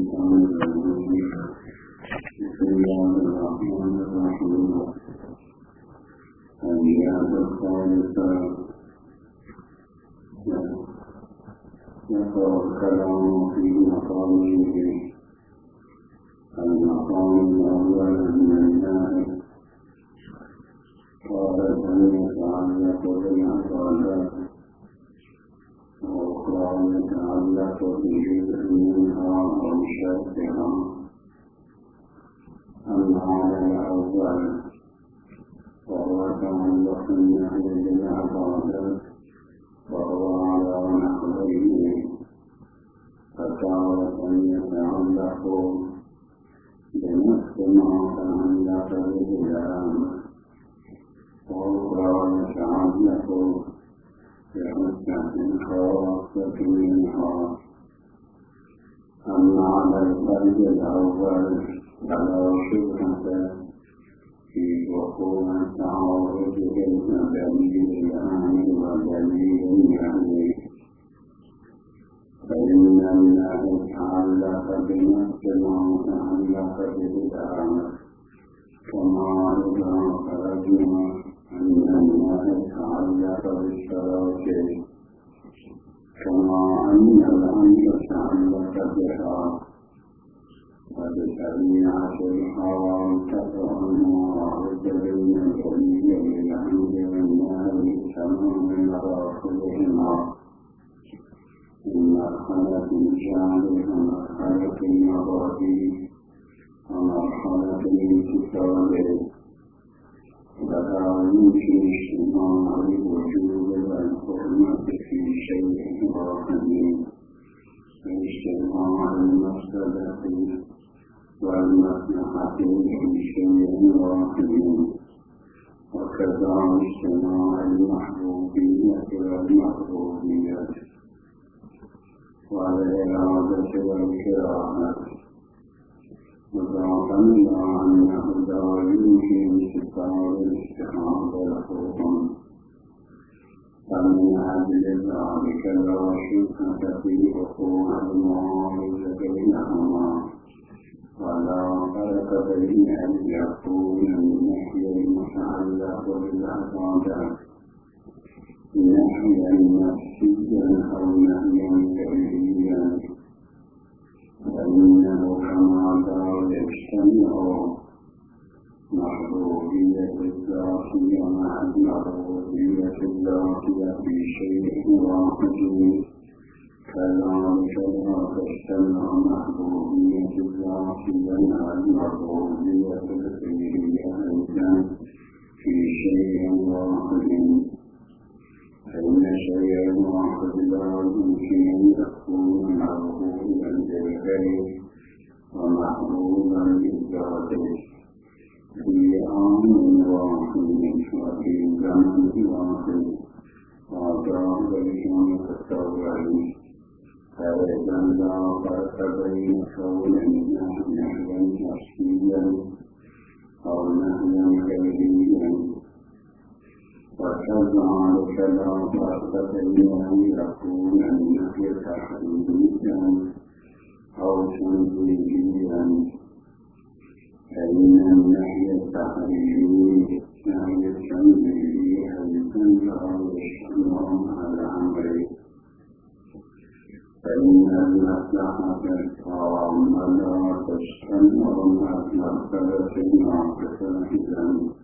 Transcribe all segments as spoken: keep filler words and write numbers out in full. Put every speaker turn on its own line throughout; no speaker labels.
بسم الله الرحمن الرحيم. الآية الثالثة يقرأ الكلام في مقامه. المقام الأول من الناس قال أن يتعلق بالعبادات، وأخرى يتعلق بجزء منها أو شرطها. المعنى الأول وهو تعلق النهي بالعبادات، وهو على نحوين: فتارة يتعلق بنفس ما تعلق به الأمر، وأخرى يتعلق بحجة خاصة منها. أما على الفرد الأول فلا شبهة في وقوع تعارض بين دليل الأمر ودليل النهي، فإن النهي تعلق بنفس ما تعلق به الأمر، كما إذا خرجنا أن النهي تعلق بالشراك، كما أن الأمر تعلق بها. وبشريعة الحرام تقع المعارض بين دليل الأمر والنهي تمام مراحلهما. مرحلة الجانب ومرحلة المبادئ ومرحلة الانتصاب، ولا يمكن اجتماع الوجوب والحرمة في شيء واحد، واجتماع المفسدة والمصلحة في شيء واحد، وكذا اجتماع المحبوبية والمحبوبية والإرادة والكراهة. وضاف إلى أنه لا يمكن انتصار الاستحاضة والحكم، فمن أجل ذلك لا شبهة في وقوع المعارضة بينهما، ولا فرق بين أن يكون النهي المتعلق بالعبادات نهيا نفسيا أو نهيا كليا، فإنه كما لا يجتمع محبوبية الذاتية مع المحبوبية الذاتية في شيء واحد، كذلك لا تجتمع محبوبية الذاتية مع المحبوبية الفعلية أيضا في شيء واحد، فإن شيئا واحد لا يمكن أن يكون محبوبا للغير ومحبوبا للذات في آن واحد وفي زمن واحد، وذلك متطوعين. فإذا لا فرق بين كون نهيا نفسيا أو نهيا غيريا، وكذلك لا فرق بين أن يكون النهي تحريميا أو تنزيهيا، فإن النهي التحريمي نهي التنزيهي أيضا لا يجتمع مع الأمر، فإن المصلحة التامة لا تجتمع مع المفسدة الناقصة،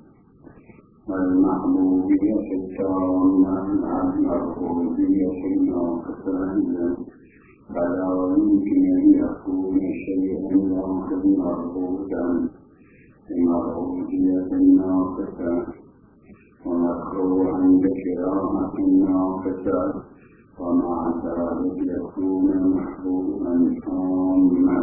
والمحبوبية التامة مع المرغوبية الناقصة، فلا يمكن أن يكون شيئا واحد مرغوبا بمرغوبية ناقصة ومكروها بكراهة ناقصة، ومع ذلك يكون محبوبا تاما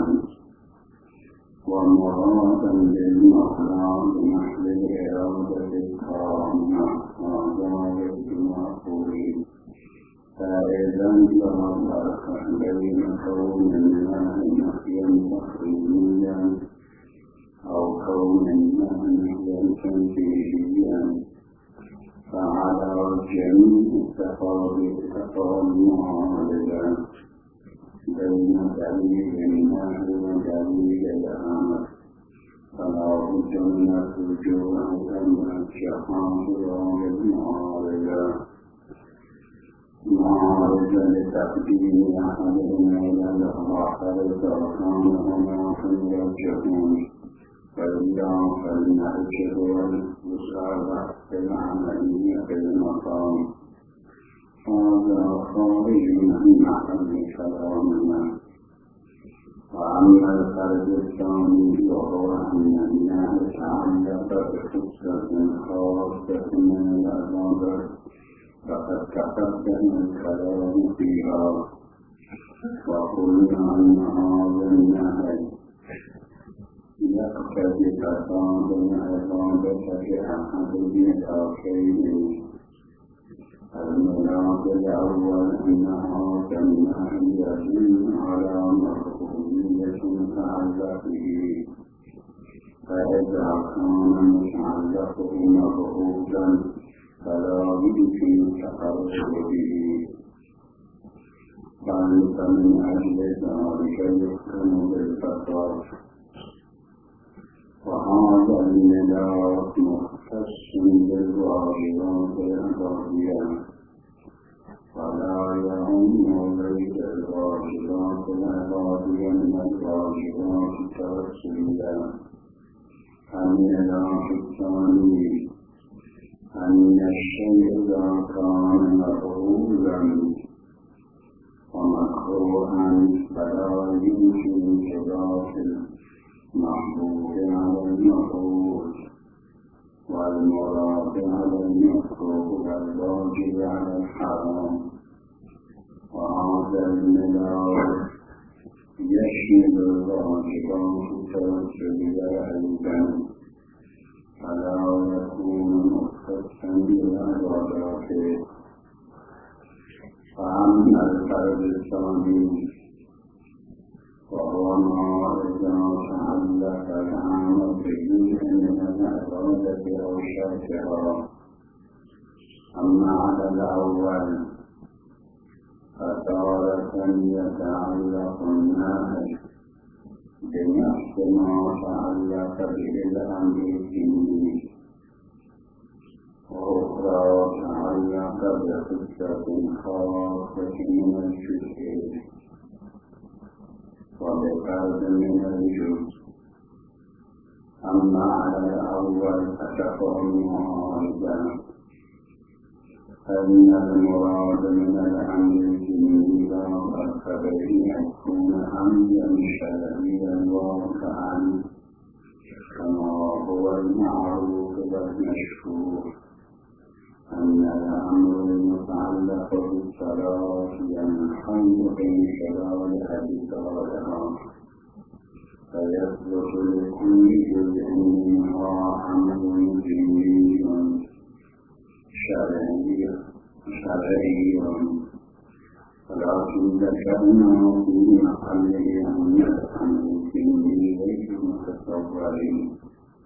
ومرادا للمخلوق بمحض الإرادة التامة، هذا المعقول. فإذا لا فرق بين كون الله نهيا تحريميا أو كون الله نهيا تنزيهيا، فعلى جميع التفاضل تقع المعارضة بين دليل من جميع الأمر فلا بد من الرجوع إلى الشيطان والمعارضة معارضة لتقديم أحدهما إلى الآخر فكانهما يرجعون فإذا فلنرجع والمسارعة في العملية في المقام هذا خارج من محل كلامنا. وأما الفرد الثاني وهو أن الله تعلق بخصلة خاصة من العبادة فقد تقدم الكلام فيها وقلنا أن هذا النهي يقتضي فساد العبادة كأحد الآخرين. المراد الأول أن هذا النهي يدل على مفهومية متعلقه فإذا كان متعلقه مفهوما فلا يمكن التقرب به بل فمن أجل ذلك يحكم بالفساد. وهذا النداء مختص بالواجبات العبادية ولا يهم ليس الواجبات العبادية من الواجبات التوسلية. النداء الثاني أن الشيء إذا كان مفعولا ومكروها فلا يمكن تداخل محبوب على المفعول والمراد على المكروه والواجب على الحرام. وهذا النداء يشمل الواجبات التوسلية أيضا فلا يكون مختصا بالعبادات. فأما الفرد الثاني وهو ما إذا تعلق العام بجزء من العبادة أو شرطها. أما على الأول فتارة يتعلق النهي بنفس ما تعلق به الأمر الديني وأخرى تعلق بخصة خاصة من الشرك وبفرد من الجزء. أما على الأول فتكون معارضة فإن المراد من الأمر الديني لا فرق بين أن يكون أمرا شرعيا واقعا كما هو المعروف والمشهور أن الأمر المتعلق بالصلاة ينحل بانشغال أبصارها فيثبت لكل جزء منها أمر ديني شرعي شرعي ولكن ذكرنا في محله أن الأمر الديني ليس متصورين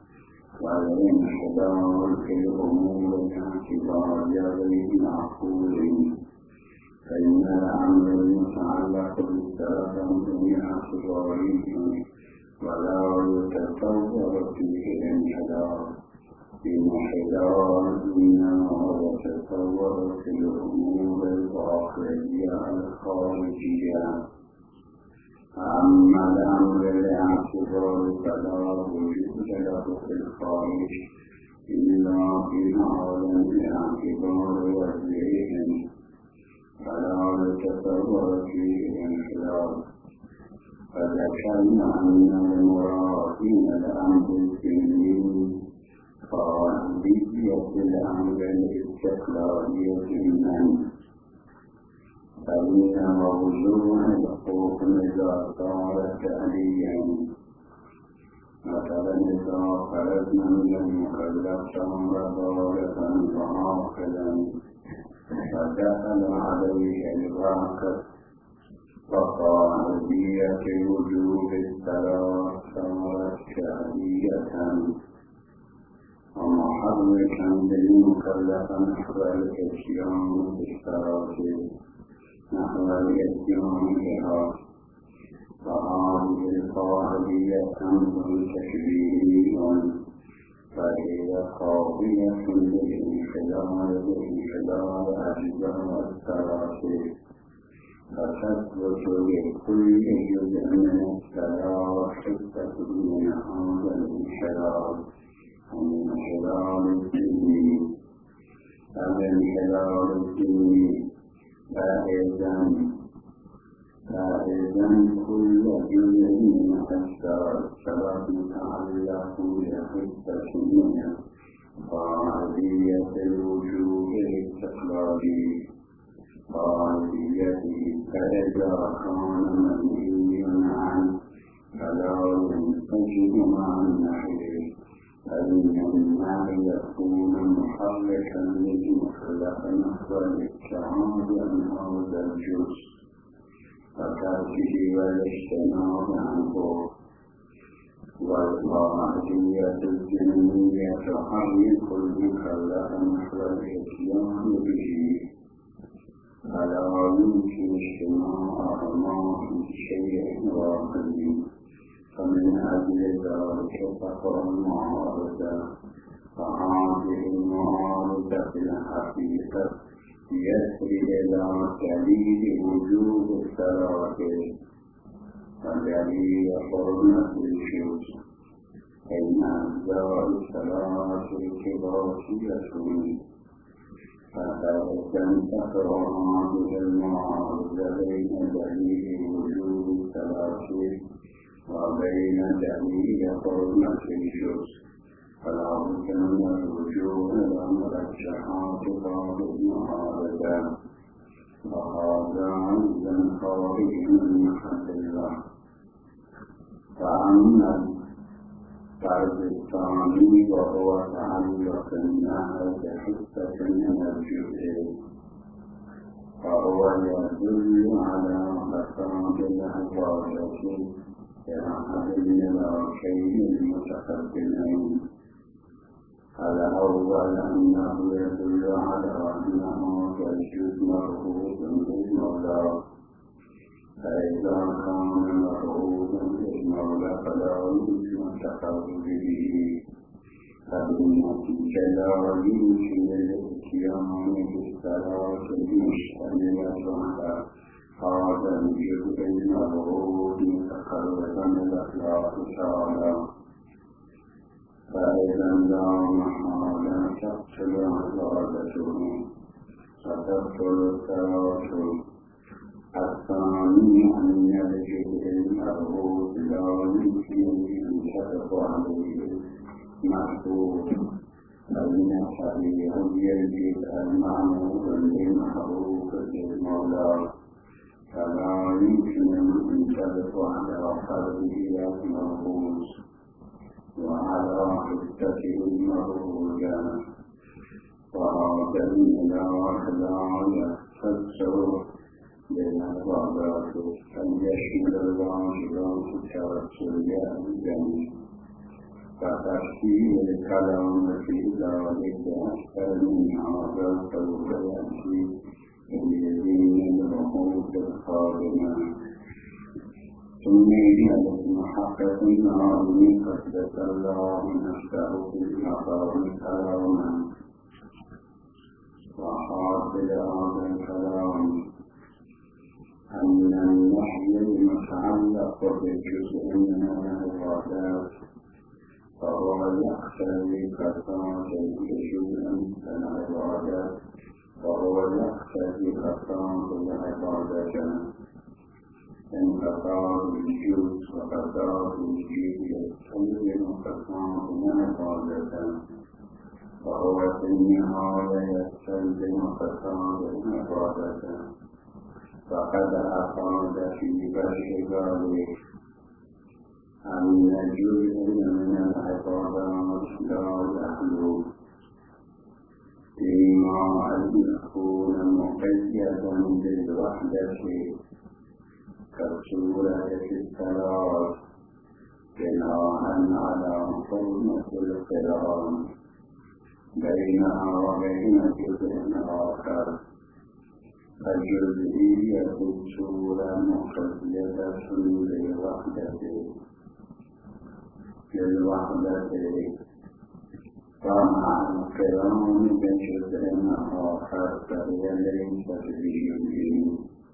والانحدار في الأمور الاعتبار غير معقول فإن الأمر المتعلق بالسلف من اعتبارهم ولا يتصور فيه الانحدار الانحدار إنما يتصور في الأمور الآخرية الخارجية. أما الأمر الاعتبار فلا وجود له في الخارج إلا في عالم الاعتبار والذهن فلا يتصور فيه الانحدار. فذكرنا أن المراد من الأمر الديني قاعدية الأمر الاستقلالية منه فإن موضوع الحكم إذا صار تأليا مثلا إذا خرجنا من المكلف شهر ضارة وعاقلا فدخل عليه الواقف فقاعدية وجوب الصلاة صارت تألية ومحركا للمكلف نحو الإتيان بالصلاة نحو الإتيان بها. فهذه قاضية تشبيه فهي قاضية للانحلال بانحلال أجزاء الثلاثة فتثبت لكل جزء من الثلاث حتة من هذا الانحلال الانحلال الديني الانحلال الديني فإذن فإذن كل جزء من أجزاء الثلاث يتعلق بحتة من قاعدية الوجوب الاستقلالي قاعديته فإذا كان منهيا عنه فلا ينسجم مع النهي فإن النهي يكون محركا للمخلق نحو الابتعاد عن هذا الجزء وتركه والاجتناب عنه والقاعدية الدينية تحرك المخلق نحو الاتيان به فلا يمكن اجتماعهما في شيء واحد فمن أجل ذلك تقع المعارضة فهذه المعارضة في الحقيقة يسري إلى دليل وجوب الثلاثة ودليل حرمة الجزء إن أجزاء الثلاثة كباسية فتنتقل هذه المعارضة بين دليل وجوب الثلاثة وبين دليل حرمة الجزء فلا بد من الرجوع إلى مرجحات هذه المعارضة وهذا إذن خارج من محل الله. فأما الفرد الثاني وهو تعلق النهي بحتة من الجزء فهو يدل على فساد العبادة كأحد الملاكين المتقدمين. الأول أنه يدل على أن هذا الجزء مرغوب بالمولى فإذا كان مرغوبا بالمولى فلا يمكن التقرب به فبالنتيجة لا يمكن الاتيان بالصلاة المشتملة على هذا الجزء المرغوب متقربا إلى الله تعالى فإذا لا محالة تقتل عبادته فتقتل الثلاثة. الثاني أن الجزء المرغوب لا يمكن أن تقع عليه محبوب فإن الحقيقة هي الجزء المعمول بالمحبوب بالمولى فلا يمكن أن تقع على قلبه المرغوب وعلى حدته المرغوبة وهذا الإله لا يختصر بالعبادات أن يشمل الواجبات التوسلية الجميع فتفسير الكلام في ذلك أكثر من هذا سوف يأتي بيدين الوقوف القادمة. ثم يجعل المحقق العالمي قدس الله نفسه في المقام كلاما وحاصل هذا الكلام أن النحي المتعلق بالجزء من العبادات فهو يقتضي فساد جزء من العبادات وهو يقتضي فساد العبادة إن فساد الجزء وفساد الجزء يستلزم فساد العبادة وهو في النهاية يستلزم فساد العبادة فقد أفاد في بشر ذلك أن جزء من العبادات لا يخلو فيما أن يكون مقيدا بالوحدة كالسورة الثلاث بناء على حرمة القران بينها وبين جزء آخر فالجزئية السورة مقيدة بالوحدة للوحدة طمعا كرام بجزء آخر فهي ليست بجزء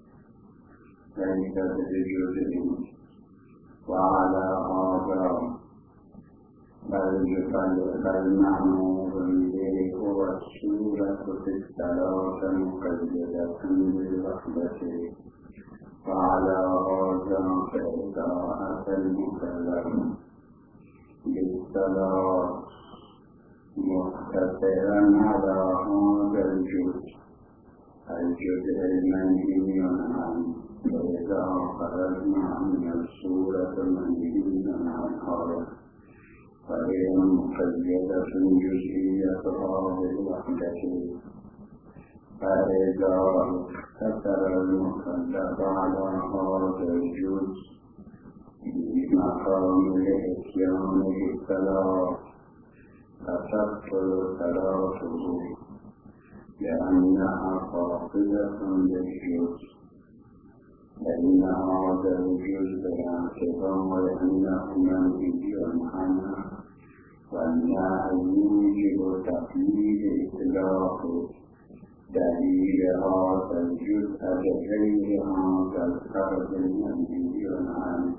ليست بجزء وعلى هذا بل بل معمول به هو السورة في الثلاث مقيدة بالوحدة وعلى هذا فإذا أتى المكلف بالصلاة مقتصرا على هذا الجزء الجزء المنهي عنه فإذا خرجنا من السورة المنهي عنها فهي مقيدة جزئيتها بالوحدة فإذا اقتصر المكلف على هذا الجزء بمقام الإتيان بالصلاة فتبطل صلاته لأنها فاقدة للجزء فإن هذا الجزء باعتبار أنه منهي عنه والنهي يوجب تقييد إطلاقه دليل هذا الجزء بغير هذا الفرد المنهي عنه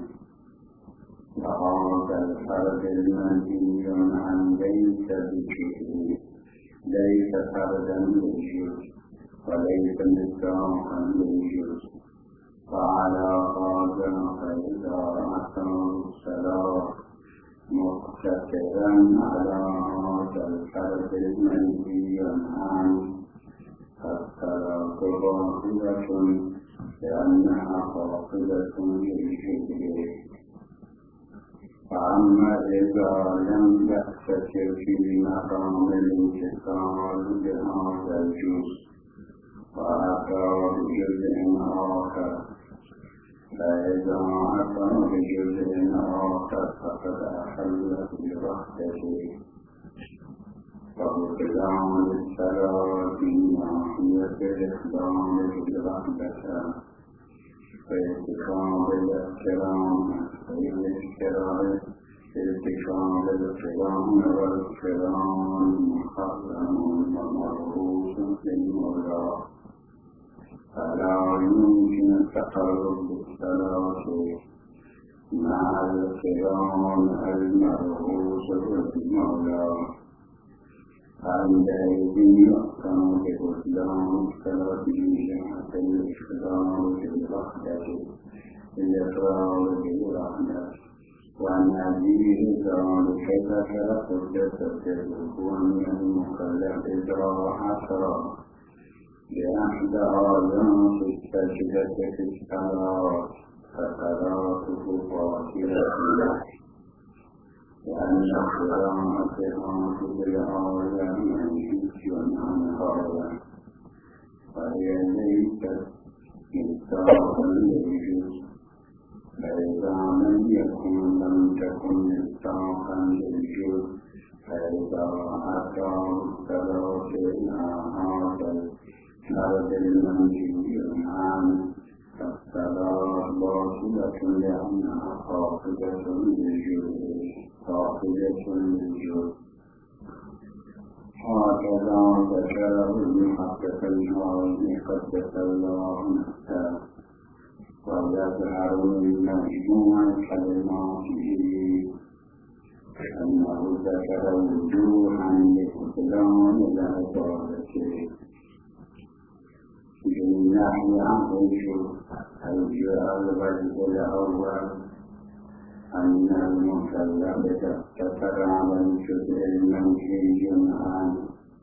وهذا الفرد المنهي عنه ليس بجزء ليس فردا للجزء وليس مصداقا للجزء وعلى هذا فإذا أقام الصلاة مقتصرا على هذا الفرد المنهي عنه فالصلاة باطلة لأنها فاقدة للجزء فأما إذا لم يقتصر في مقام الانتصال بهذا الجزء وأتى بجزء آخر فإذا أتى بجزء آخر فقد أحل بوحدته فبطلان الصلاة من ناحية الإخلال بالوحدة فارتكاب الاحترام والاحترام ارتكاب القيام والقيام محرم ومرغوب في المولى فلا يمكن التقرب بالصلاة مع القيام المرغوب في المولى عندئذ يحكم ببطلان الصلاة بجهة الإخلال بالوحدة الإقرار بالوحدة ونظير ذلك ذكر حجة الركوع المكلف إذا حصر بأحد آيات السجدة في الصلاة فصلاته باطلة لأن قراءتها بالآية منهي عنها وهي ليست مصداقا للجزء فإذا لم يكن لم تكن مصداقا للجزء فإذا أتى الصلاة إلى هذا الفرد المنهي عنه فالصلاة باطلة لأنها فاقدة للجزء فاقدة للجزء هكذا ذكره المحقق الهادي قدس الله نفسه ويظهر من مجموع كلماته أنه ذكر وجوها لبطلان العبادة بالنحو عن الوجه الأول أن المكلف اقتصر على الجزء المنهي عنه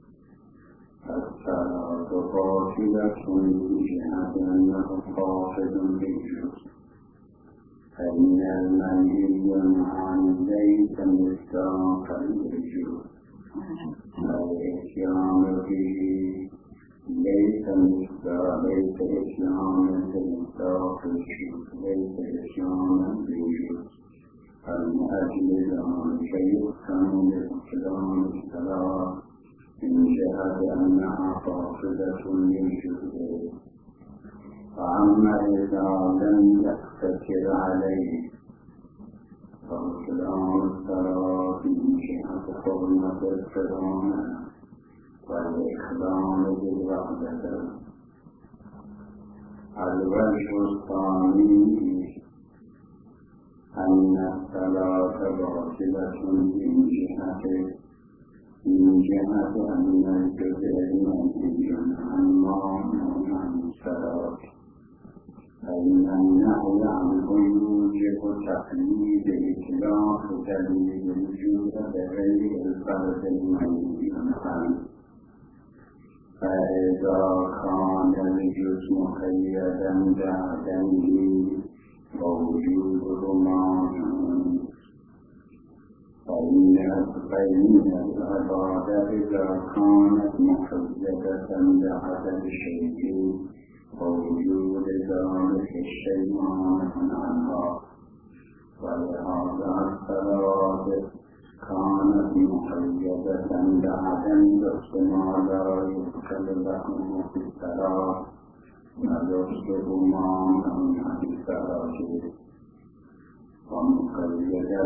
فالصلاة باطلة بجهة أنه فاقد للجزء فإن المنهي عنه ليس مصداقا للجزء والإتيان به ليس مصداقا ليس إتيانا بمصداق الجزء ليس إتيانا بالجزء فمن أجل ذلك يحكم ببطلان الصلاة من جهة أنها فاقدة للجزء فأما إذا لم يقتصر عليه فبطلان الصلاة حرمت القرآن والإكرام بالوحدة. الوجه الثاني أن الصلاة باطلة من جهة من جهة أن الجزء منهي عنه عن الصلاة، فإن النهي عنه يوجب تقليد إطلاق دليل الوجود بغير الفرد المنهي عنه. فإذا كان الجزء مقيدا بعدمه ووجوده مانع، فإن العبادة إذا كانت مقيدة بعدم الشيء ووجود ذلك الشيء مانع عنها. ولهذا الصلاة كانت مقيدة بعدم ما لا يذكر له في الصلاة ونفسه مانع عن الصلاة، ومقيدة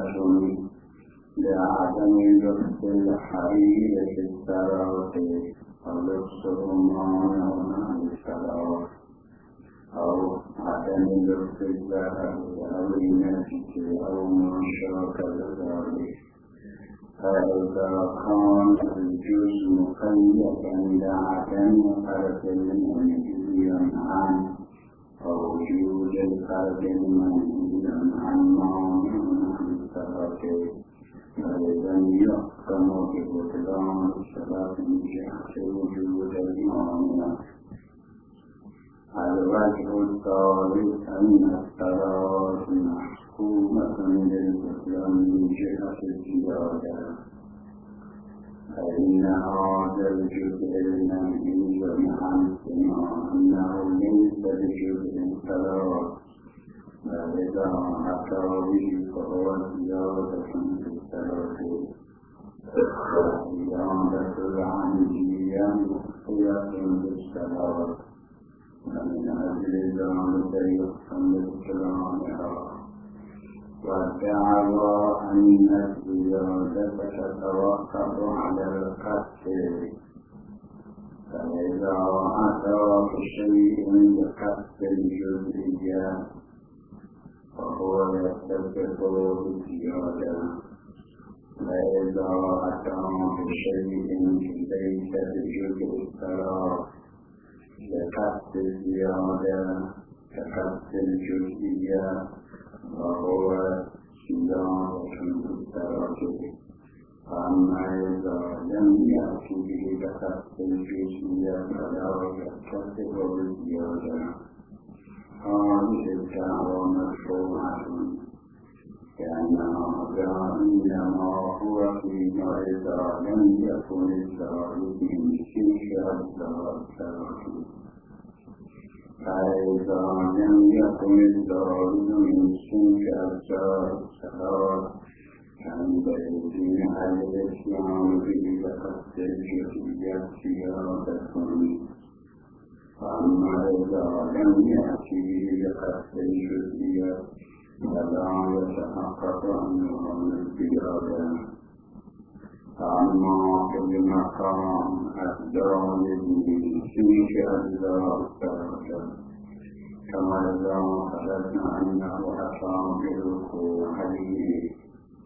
بعدم لبس الحرير في الصلاة ولبسه مانع عن الصلاة، أو عدم لبس الذهب أو النجس أو ما شاكل ذلك. فإذا كان الجزء مقيدا بعدم فرد المنهي عنه ووجود الفرد المنهي عنه عن الصلاة، فإذا يحكم ببطلان الصلاة من جهة وجود المانع. الوجه الثالث أن الصلاة محكومة بالبطلان من جهة الزيادة، فإن هذا الجزء المنهي عنه أنه ليس بجزء الصلاة، فإذا أتى به فهو زيادة في الصلاة. والزيادة العمدية مخطئة بالصلاة، ومن أجل ذلك يحكم ببطلانها. والدعوى أن الزيادة تتوقف على القصد، فإذا أتى بشيء بقصد الجزئية فهو يتصف بالزيادة، وإذا أتى بشيء ليس بجزء الصلاة بقصد الزيادة كقصد الجزئية وهو زيادة في الصلاة. فأما إذا لم يأتي به بقصد الجزئية فلا يتصف بالزيادة. هذه الدعوة مشروعة لأنها إنما هو فيما إذا لم يكن الزائد من تلك الصلاة، فإذا لم يكن الزائد من تلك الصلاة فعندئذ الإتيان به بقصد الجزئية زيادة. فأما إذا لم يأتي به بقصد الجزئية فلا يتحقق أنه من الزيادة. فأما كل مقام أفضل من تلك أجزاء الصلاة، كما إذا خرجنا أنه أتى بالركوع عليه،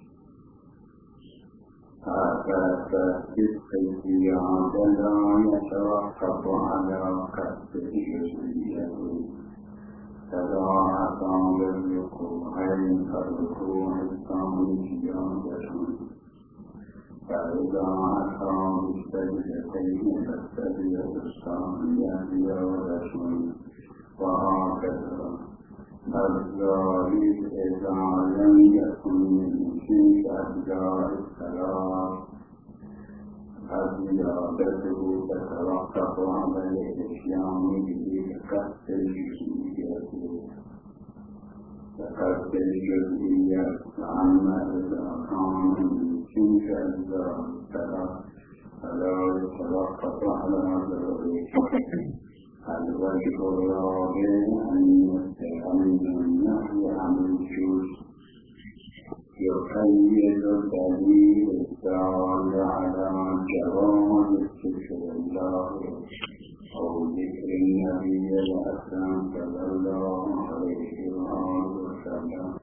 هذا فصدق الزيادة لا يتوقف على قصد الجزئية. فإذا أتى بالركوعين فالركوع الثاني زيادة، فإذا أتى بالسجدتين فالسجدة الثانية زيادة، وهكذا. الزائد إذا لم يكن من تلك أجزاء الصلاة فزيادته تتوقف على الإتيان به بقصد الجزئية بقصد الجزئية. فأما إذا كان من تلك أجزاء الصلاة فلا يتوقف على ذلك. الوجه الرابع أن النهي عن الجزء يقيد دليل الدعوة الآخر أو ذكر النبي الأكرم صلى الله عليه وآله وسلم